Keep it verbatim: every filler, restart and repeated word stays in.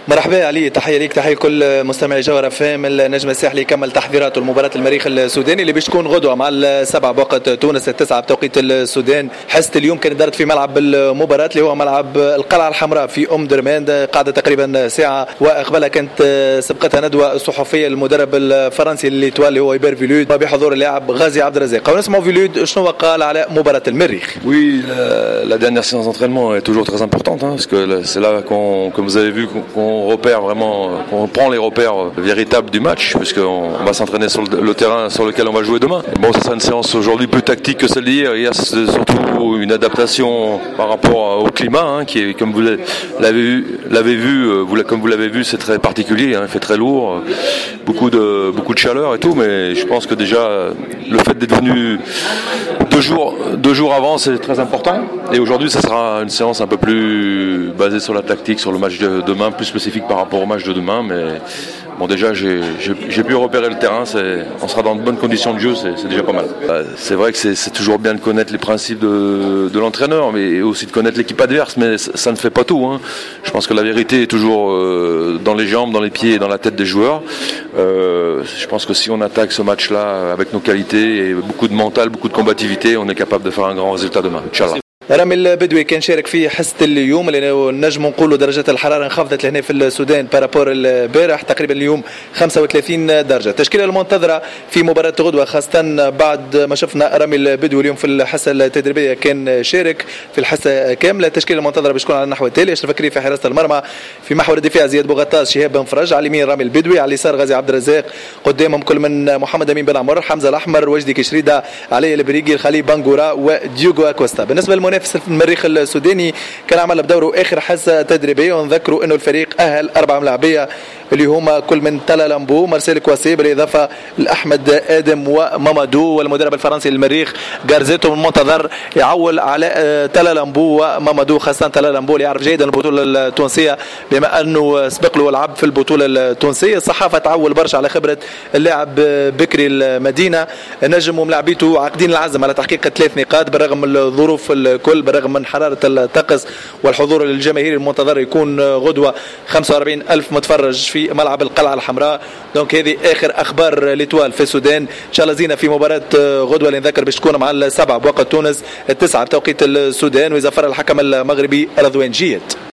مرحبا علي، تحيه ليك، تحيه كل مستمعي جوهر فام. النجم الساحلي كمل تحضيراته لمباراه المريخ السوداني اللي باش تكون غدوه مع السبعه بوقت تونس، التسعه بتوقيت السودان. حست اليوم كانت دارت في ملعب المباراه اللي هو ملعب القلعه الحمراء في ام درمان، قاعده تقريبا ساعه، واقبلها كانت سبقتها ندوه صحفيه المدرب الفرنسي اللي توالي هو ايبر فيلود بحضور اللاعب غازي عبد الرزاق. ونسمع فيلود شنو قال على مباراه المريخ. Oui, la, la dernière séance d'entraînement est toujours très importante, hein, parce que c'est là qu'on, comme vous avez vu, qu'on, qu'on repère vraiment, qu'on prend les repères véritables du match, puisqu'on on va s'entraîner sur le, le terrain sur lequel on va jouer demain. Bon, ça sera une séance aujourd'hui plus tactique que celle d'hier. Hier, c'est surtout une adaptation par rapport au climat, hein, qui est, comme vous l'avez vu, l'avez vu vous, comme vous l'avez vu, c'est très particulier, hein, il fait très lourd, beaucoup de, beaucoup de chaleur et tout, mais je pense que déjà le fait d'être venu deux jours, deux jours avant, c'est très important. Et aujourd'hui, ça sera une séance un peu plus basée sur la tactique, sur le match de demain, plus spécifique par rapport au match de demain. Mais bon, déjà, j'ai, j'ai, j'ai pu repérer le terrain. C'est, on sera dans de bonnes conditions de jeu, c'est, c'est déjà pas mal. C'est vrai que c'est, c'est toujours bien de connaître les principes de, de l'entraîneur, mais aussi de connaître l'équipe adverse. Mais ça, ça ne fait pas tout, hein. Je pense que la vérité est toujours euh, dans les jambes, dans les pieds et dans la tête des joueurs. Euh, je pense que si on attaque ce match-là avec nos qualités et beaucoup de mental, beaucoup de combativité, on est capable de faire un grand résultat demain. Inch'Allah. رامي البدوي كان شارك في حصة اليوم، لأنه نجم نقولوا درجة الحرارة انخفضت لهنا في السودان بارابور البارح، تقريبا اليوم خمسة وثلاثين درجة. التشكيلة المنتظرة في مباراة غدوة، خاصة بعد ما شفنا رامي البدوي اليوم في الحصة التدريبية كان شارك في الحصة كاملة. التشكيلة المنتظرة باش تكون على النحو التالي: أشرف بكري في حراسة المرمى، في محور الدفاع زياد بوغطاس، شهاب بن فرج، على اليمين رامي البدوي، على اليسار غازي عبد الرزاق، قدامهم كل من محمد أمين بن عمر، حمزة الأحمر، وجدي كشريدة، علي البريقي، الخليل بنغورا، وديوغو أكوستا. بالنسبة للمنافس المريخ السوداني كان عمل بدوره اخر حصه تدريبيه، ونذكروا انه الفريق اهل اربع ملاعبيه اللي هما كل من تالا لامبو، مارسيل كواسي، بالاضافه لاحمد ادم ومامادو، والمدرب الفرنسي للمريخ غارزيتو من المنتظر يعول على تالا لامبو ومامادو، خاصه تالا لامبو اللي يعرف جيدا البطوله التونسيه بما انه سبق له ولعب في البطوله التونسيه. الصحافه تعول برشا على خبره اللاعب بكري المدينه، نجم وملاعبيته عاقدين العزم على تحقيق ثلاث نقاط بالرغم من الظروف الكل، بالرغم من حراره الطقس والحضور الجماهيري المنتظر يكون غدوه خمسة وأربعين ألف متفرج في ملعب القلعه الحمراء. دونك هذه اخر اخبار ليتوال في السودان. ان شاء الله زينا في مباراه غدوه اللي نذكر باش تكون مع السبعه بوقت تونس، التسعه بتوقيت السودان، واذا فر الحكم المغربي رضوان جيد.